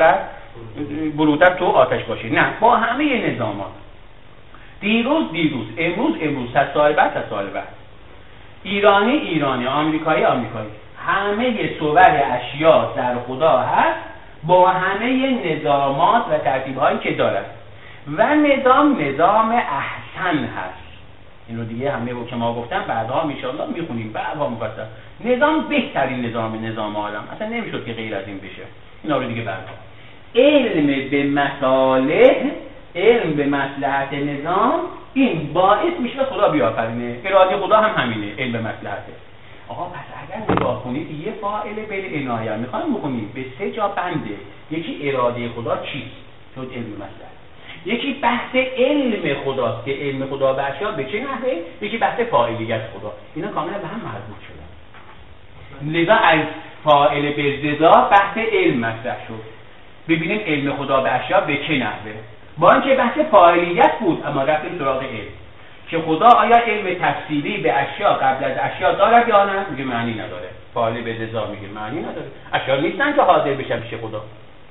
C: بروتر تو آتش باشه، نه، با همه نظامات. دیروز دیروز، امروز امروز، صد سال بعد صد سال بعد، ایرانی ایرانی، آمریکایی آمریکایی، همه صور اشیا در خدا هست با همه نظامات و ترتیب‌هایی که دارد و نظام نظام احسن هست. اینو دیگه همه رو که ما گفتم بعدها انشاءالله میخونیم بعدها مفصل. نظام بهترین نظام نظام عالم، اصلا نمیشد که غیر از این بشه. اینا رو دیگه بعدها. علم به مصالح، علم به مصلحت نظام، این باعث میشه خدا بیافرینه. اراده خدا هم همینه، علم به مصلحته. آقا پس اگر نگاه کنید یه فاعل بالعنایه میخوایم بکنیم به سه جا بنده. یکی اراده خدا چیست؟ شد علم مصلحت. یکی بحث علم خداست که علم خدا به اشیا به چه نحوه، یکی بحث فاعلیت خدا. اینا کاملا به هم مربوط شدن. لذا از فاعل بالرضا بحث علم مطرح شد. ببینیم علم خدا به اشیا به چه نحوه. با اینکه بحث فاعلیت بود اما رفتیم سراغ علم. که خدا آیا علم تفصیلی به اشیا قبل از اشیا دارد یا نه؟ میگه معنی نداره. فاعل بالرضا میگه معنی نداره. اشیا نیستن که حاضر بشن پیش خدا.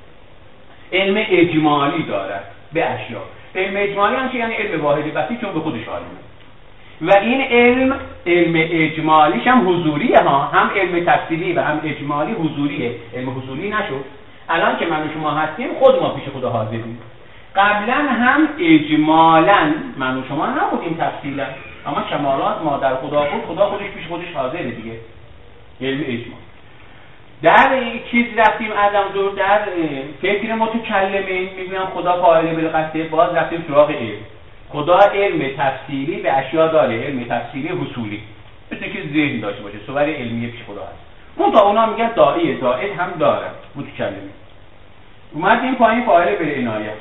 C: علم اجمالی دارد به اشیا. علم اجمالی هم چه؟ یعنی علم واحدی بسی چون به خودش عالمه. و این علم علم اجمالیش هم حضوریه ها، هم علم تفصیلی و هم اجمالی حضوریه. علم حضوری نشد. الان که من و شما هستیم خود ما پیش خدا حاضریم. قبلا هم اجمالا من و شما نبودیم تفصیلا، اما کمالات ما در خدا بود، خدا خودش پیش خودش حاضره دیگه. علم اجمال. در چیز رفتیم ادم زور در فکر متکلمین میگم خدا فاعل بالقصد، باز رفتیم سراغ علم. خدا علم تفصیلی به اشیا داره، علم تفصیلی حصولی، مثل که ذهن داشته باشه، صور علمیه پیش خدا هست. اون تا اونا میگن داعیه، داعی هم داره متکلمین. اومدیم پایین فاعل بالعنایه.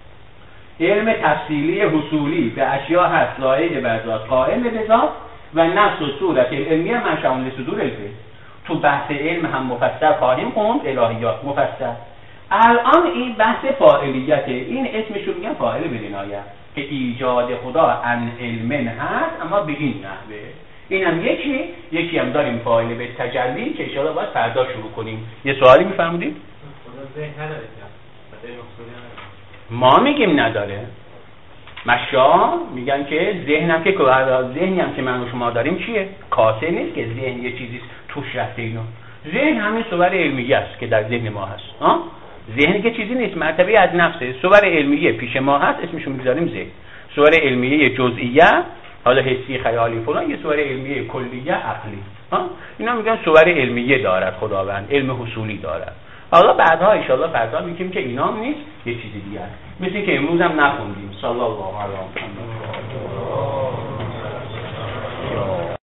C: علم تفصیلی حصولی به اشیا هست، لایق بر ذات، قائم به ذات و نفس و صورت علمیه منشأ لصدور الفعل. تو بحث علم هم مفصل خواهیم خوند، الهیات مفصل. الان این بحث فاعلیته، این اسمش رو میگن فاعل بالعنایه که ایجاد خدا عن علم هست اما به این نحوه. اینم یکی یکی هم داریم فاعل به تجلی که ان شاء الله باید فردا شروع کنیم. یه سوالی میفرمودید؟
D: خدا ذهن نداره که
C: ما میگیم نداره. مشا میگن که ذهنم که ذهنی هم که من و شما داریم چیه؟ کاسه نیست که ذهن یه چیزی توش رفته اینو. ذهن همین صور علمیه است که در ذهن ما هست. ها؟ ذهن که چیزی نیست، مرتبه از نفسه. صور علمیه پیش ما هست، اسمشو میذاریم ذهن. صور علمیه جزئیه، حالا حسی، خیالی فلان، یه صور علمیه کلیه، عقلی. ها؟ اینا میگن صور علمیه دارد خداوند، علم حصولی دارد. حالا بعدها ان شاءالله فردا میگیم که اینا هم نیست، یه چیزی دیگه است. مثل که امروز هم نخوندیم. صلی الله علیه و سلم.